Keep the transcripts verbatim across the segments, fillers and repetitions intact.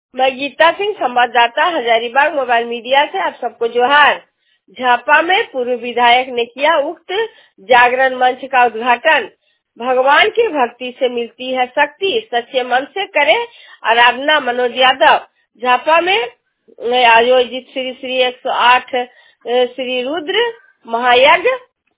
मैं गीता सिंह, संवाददाता, Hazaribagh mobile media से आप सबको जोहार। झापा में पूर्व विधायक ने किया उक्त जागरण मंच का उद्घाटन। भगवान की भक्ति से मिलती है शक्ति, सच्चे मन से करे आराधना। मनोज यादव। झापा में आयोजित श्री श्री एक सौ आठ श्री रुद्र महायज्ञ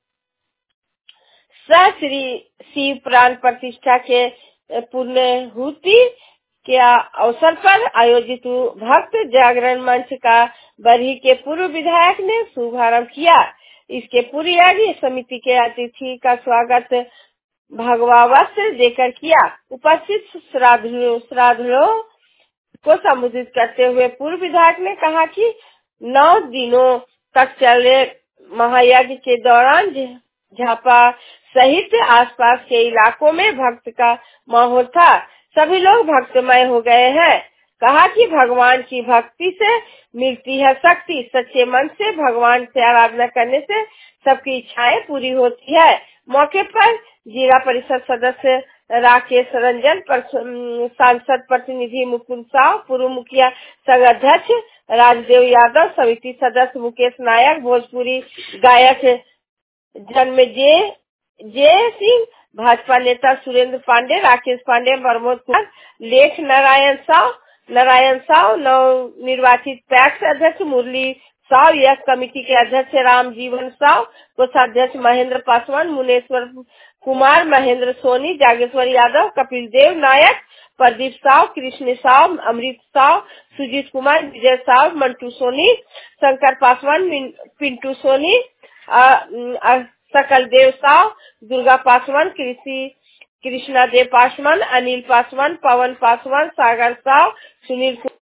सह श्री शिव प्राण प्रतिष्ठा के पुण्यहुति के अवसर पर आयोजित भक्त जागरण मंच का बरही के पूर्व विधायक ने शुभारंभ किया। इसके पूर्व यज्ञ समिति के अतिथि का स्वागत भगवा वस्त्र देकर किया। उपस्थित श्राद्धुओं श्राद्धुओं को संबोधित करते हुए पूर्व विधायक ने कहा कि नौ दिनों तक चले महायज्ञ के दौरान झापा सहित आसपास के इलाकों में भक्त का माहौल था। सभी लोग भक्तमय हो गए हैं। कहा कि भगवान की भक्ति से मिलती है शक्ति, सच्चे मन से भगवान से आराधना करने से सबकी इच्छाएं पूरी होती है। मौके पर जिला परिषद सदस्य राकेश रंजन, सांसद प्रतिनिधि मुकुंद साव, पूर्व मुखिया संघ अध्यक्ष राजदेव यादव, समिति सदस्य मुकेश नायक, भोजपुरी गायक जन्मजय जय सिंह, भाजपा नेता सुरेंद्र पांडे, राकेश पांडे, प्रमोद कुमार, लेख नारायण साव नारायण साव नव निर्वाचित पैक्स अध्यक्ष मुरली साव, यह कमेटी के अध्यक्ष राम जीवन साव, कोषाध्यक्ष महेंद्र पासवान, मुनेश्वर कुमार, महेंद्र सोनी, जागेश्वर यादव, कपिल देव नायक, प्रदीप साव, कृष्ण साव, अमृत साव, सुजीत कुमार, विजय साव, मंटू सोनी, शंकर पासवान, पिंटू सोनी, आ, आ, सकल देव साव, दुर्गा पासवान, कृषि कृष्णा देव पासवान, अनिल पासवान, पवन पासवान, सागर साव, सुनील